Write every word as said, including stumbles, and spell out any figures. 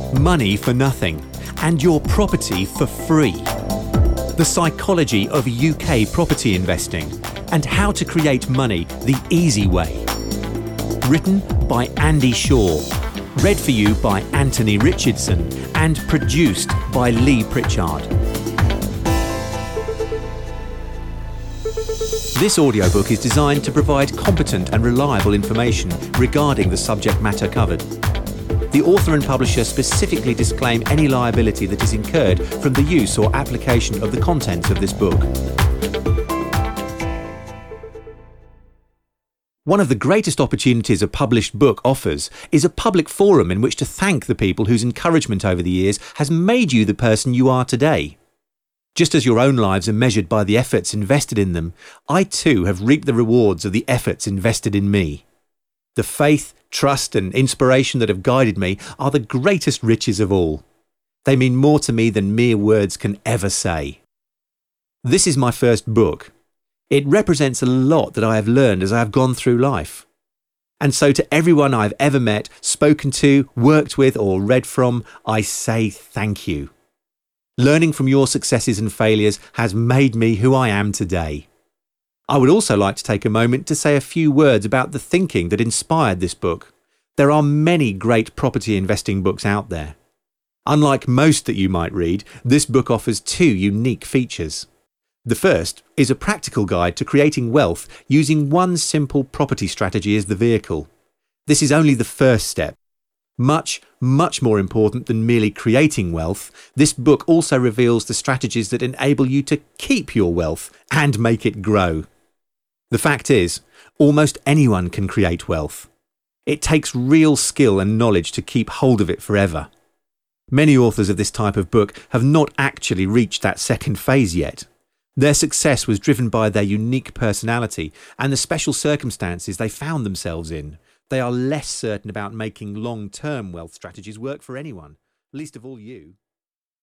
money for nothing, and your property for free. The psychology of U K property investing and how to create money the easy way. Written by Andy Shaw, read for you by Anthony Richardson, and produced by Lee Pritchard. This audiobook is designed to provide competent and reliable information regarding the subject matter covered. The author and publisher specifically disclaim any liability that is incurred from the use or application of the contents of this book. One of the greatest opportunities a published book offers is a public forum in which to thank the people whose encouragement over the years has made you the person you are today. Just as your own lives are measured by the efforts invested in them, I too have reaped the rewards of the efforts invested in me. The faith, trust and inspiration that have guided me are the greatest riches of all. They mean more to me than mere words can ever say. This is my first book. It represents a lot that I have learned as I have gone through life. And so to everyone I've ever met, spoken to, worked with or read from, I say thank you. Learning from your successes and failures has made me who I am today. I would also like to take a moment to say a few words about the thinking that inspired this book. There are many great property investing books out there. Unlike most that you might read, this book offers two unique features. The first is a practical guide to creating wealth using one simple property strategy as the vehicle. This is only the first step. Much, much more important than merely creating wealth, this book also reveals the strategies that enable you to keep your wealth and make it grow. The fact is, almost anyone can create wealth. It takes real skill and knowledge to keep hold of it forever. Many authors of this type of book have not actually reached that second phase yet. Their success was driven by their unique personality and the special circumstances they found themselves in. They are less certain about making long-term wealth strategies work for anyone, least of all you.